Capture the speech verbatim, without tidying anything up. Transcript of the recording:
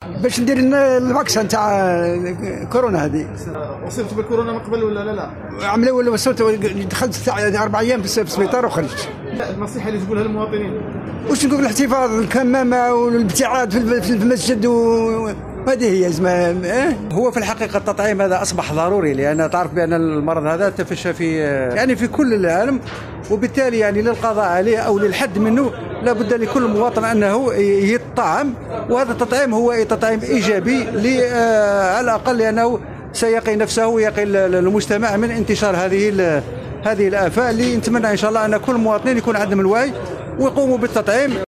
باش ندير الفاكسان تاع كورونا هذه. اصبت بالكورونا من قبل ولا لا؟ لا عملوا ولا وصلت دخلت اربع ايام في السبيطار وخرجت. النصيحه اللي تقولها للمواطنين واش نقول؟ الاحتفاظ، الكمامه والابتعاد في المسجد وهذه هي زعما. هو في الحقيقه التطعيم هذا اصبح ضروري، لان تعرف بان المرض هذا تفشى في يعني في كل العالم، وبالتالي يعني للقضاء عليه او للحد منه لابد لكل مواطن انه يطعم، وهذا التطعيم هو تطعيم ايجابي على الاقل، لانه سيقي نفسه ويقي المجتمع من انتشار هذه هذه الآفة اللي نتمنى ان شاء الله ان كل المواطنين يكون عندهم الوعي ويقوموا بالتطعيم.